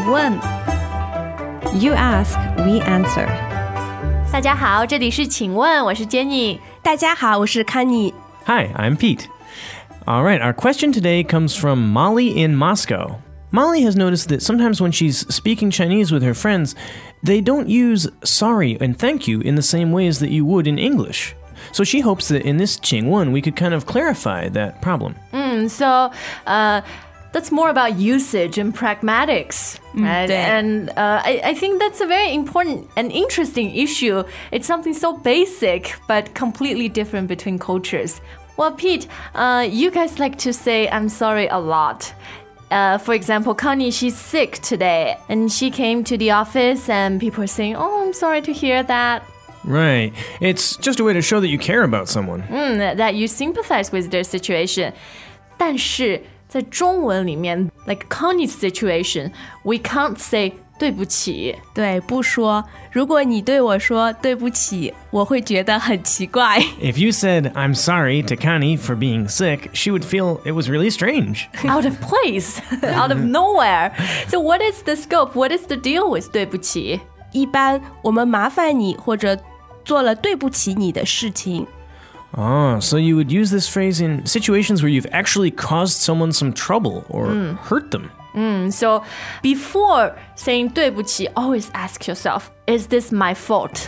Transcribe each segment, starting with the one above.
问 You ask, we answer. 大家好，这里是请问，我是 Jenny。 大家好，我是 Kanye. Hi, I'm Pete. All right, our question today comes from Molly in Moscow. Molly has noticed that sometimes when she's speaking Chinese with her friends, they don't use sorry and thank you in the same ways that you would in English. So she hopes that in this 请问 we could kind of clarify that problem. So that's more about usage and pragmatics, right? And I think that's a very important and interesting issue. It's something so basic but completely different between cultures. Well, Pete, you guys like to say I'm sorry a lot. For example, Connie, she's sick today, and she came to the office and people are saying, oh, I'm sorry to hear that. Right. It's just a way to show that you care about someone. That you sympathize with their situation. 但是在中文里面 like Connie's situation, we can't say 对不起。 对，不说。如果你对我说对不起，我会觉得很奇怪。 If you said, I'm sorry to Connie for being sick, she would feel it was really strange. Out of place, out of nowhere. So what is the scope? What is the deal with 对不起？ 一般我们麻烦你或者做了对不起你的事情。 Oh, so you would use this phrase in situations where you've actually caused someone some trouble or hurt them. So before saying 对不起, always ask yourself, is this my fault?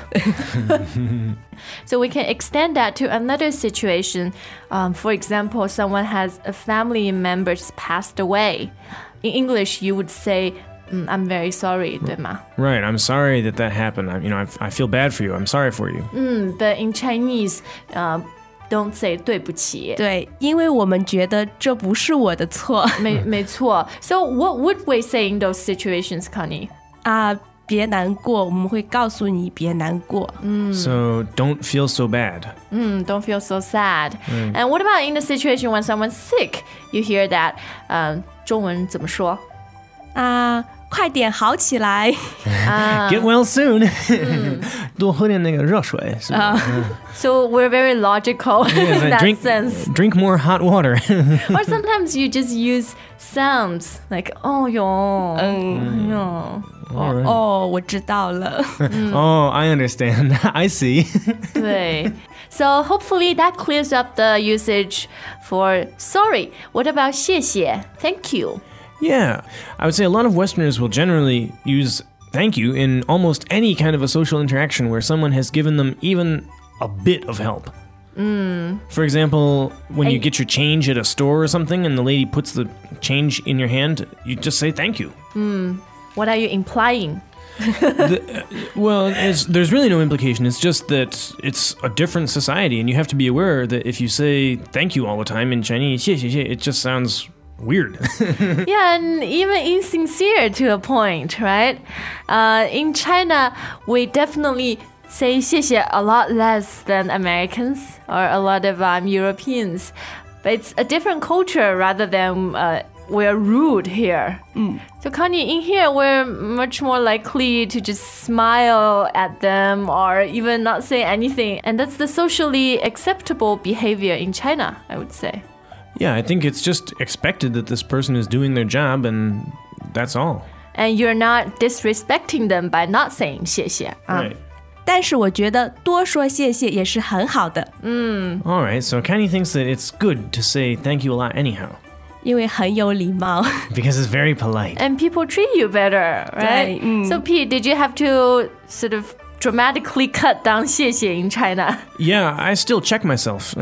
So we can extend that to another situation. For example, someone has a family member passed away. In English, you would say, I'm very sorry, 对吗? Right, I'm sorry that happened. I feel bad for you. I'm sorry for you. But in Chinese, don't say 对不起。 对，因为我们觉得这不是我的错。 没错。So what would we say in those situations, Connie? 别难过，我们会告诉你别难过。 So don't feel so bad. Don't feel so sad. And what about in the situation when someone's sick? You hear that? 中文怎么说？ 快点好起来。 Get well soon. 多喝点那个热水。 So we're very logical in that sense. Drink more hot water. Or sometimes you just use sounds like 哦哟， Right. 哦，我知道了。 Oh, I understand. I see. 对。So hopefully that clears up the usage for sorry. What about 谢谢? Thank you. Yeah, I would say a lot of Westerners will generally use thank you in almost any kind of a social interaction where someone has given them even a bit of help. For example, when you get your change at a store or something and the lady puts the change in your hand, you just say thank you. What are you implying? Well, there's really no implication. It's just that it's a different society, and you have to be aware that if you say thank you all the time in Chinese, 谢谢谢, it just sounds weird. Yeah, and even insincere to a point, right? In China, we definitely say 谢谢 a lot less than Americans or a lot of Europeans. But it's a different culture rather than we're rude here. So Connie, in here, we're much more likely to just smile at them or even not say anything. And that's the socially acceptable behavior in China, I would say. Yeah, I think it's just expected that this person is doing their job, and that's all. And you're not disrespecting them by not saying 谢谢. Right. 但是我觉得多说谢谢也是很好的。 All right, so Kenny thinks that it's good to say thank you a lot anyhow. 因为很有礼貌。 Because it's very polite. And people treat you better, right? 对。 So Pete, did you have to sort of dramatically cut down 谢谢 in China? Yeah, I still check myself.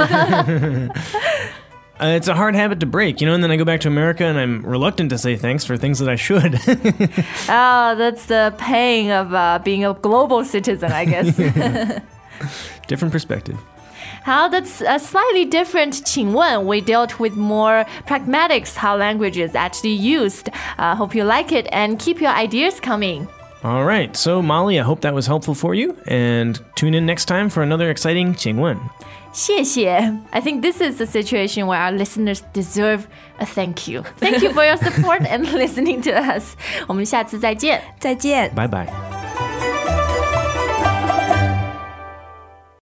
It's a hard habit to break, and then I go back to America and I'm reluctant to say thanks for things that I should. Oh, that's the pain of being a global citizen, I guess. Different perspective. How that's a slightly different 请问. We dealt with more pragmatics, how language is actually used. Hope you like it and keep your ideas coming. All right, so Molly, I hope that was helpful for you, and tune in next time for another exciting 请问. 谢谢. I think this is a situation where our listeners deserve a thank you. Thank you for your support and listening to us. 我们下次再见. 再见. Bye-bye.